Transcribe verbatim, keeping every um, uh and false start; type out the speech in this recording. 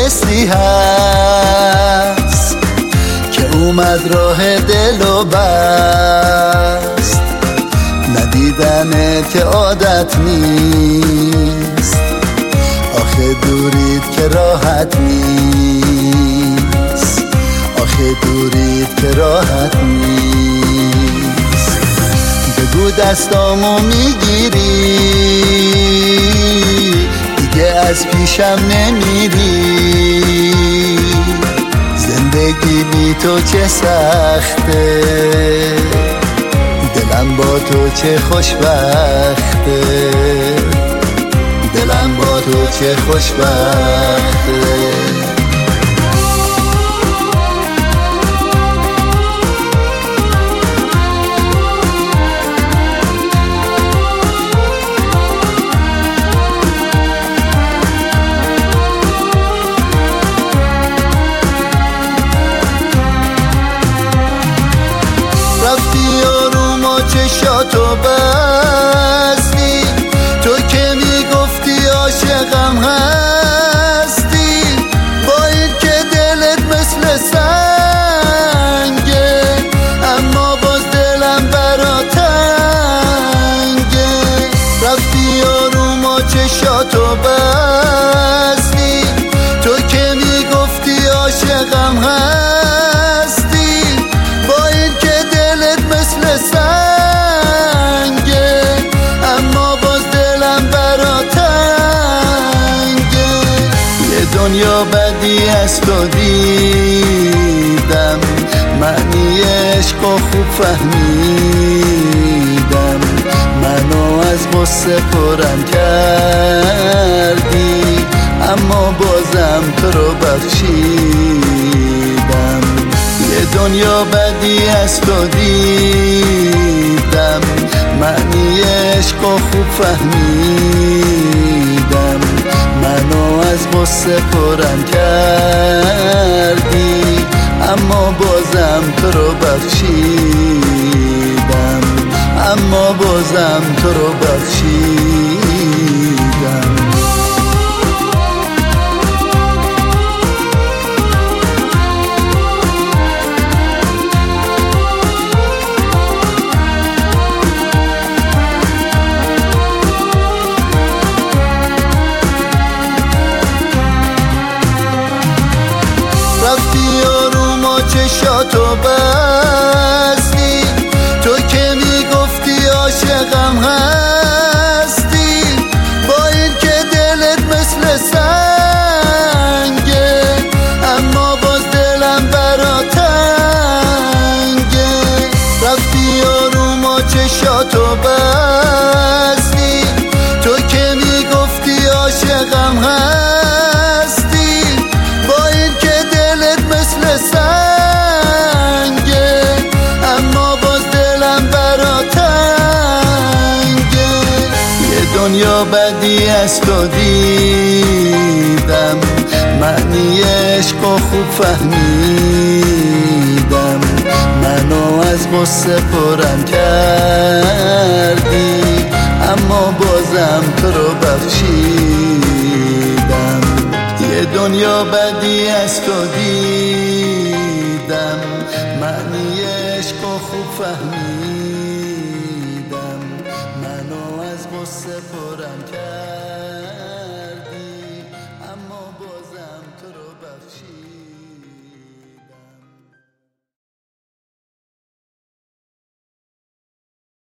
حسی هست که اومد راه دل و بست. ندیدنت عادت نیست، آخه دورید که راحت نیست، آخه دورید که راحت نیست. بگو دستامو میگیری دیگه از پیشم نمیری. زندگی بی تو چه سخته، دلم با تو چه خوشبخته، دلم با تو چه خوشبخته. چشاتو بستی، تو که میگفتی عاشقم هستی. با این که دلت مثل سنگه، اما باز دلم برا تنگه. رفتی آروم و چشاتو بستی، تو که میگفتی عاشقم هستی. با این که دلت مثل سنگه، دنیا بدی از تو دیدم، معنی عشق و خوب فهمیدم. منو از غصه پرم کردی، اما بازم تو رو بخشیدم. یه دنیا بدی از تو دیدم، معنی عشق و خوب فهمیدم. منو از غصه پرم کردی، اما بازم تو رو بخشیدم، اما بازم تو رو بخشیدم. چشاتو بستی، تو که میگفتی عاشقم هستی. با این که دلت مثل سنگه، اما باز دلم برا تنگه. رفتی آروم و چشاتو بستی، تو که میگفتی عاشقم هستی. با این که دلت مثل سنگه، دنیا بدی از تو دیدم، معنی عشق و خوب فهمیدم. منو از غصه پرم کردی، اما بازم تو رو بخشیدم. یه دنیا بدی از تو دیدم، معنی عشق و خوب فهمیدم. منو از غصه پرم کرد.